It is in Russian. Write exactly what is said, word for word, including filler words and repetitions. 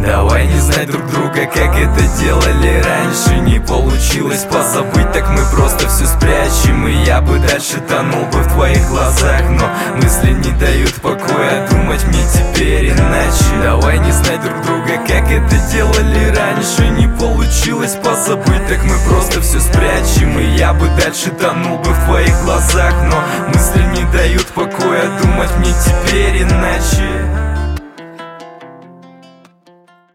Давай не знать друг друга, как это делали раньше. Не получилось позабыть, так мы просто все спрячем. И я бы дальше тонул бы в твоих глазах, но мысли не дают покоя, думать мне теперь иначе. Давай не знать друг друга, как это делали раньше. Не получилось позабыть, так мы просто все спрячем. И я бы дальше тонул бы в твоих глазах, но мысли не дают покоя, думать мне теперь иначе.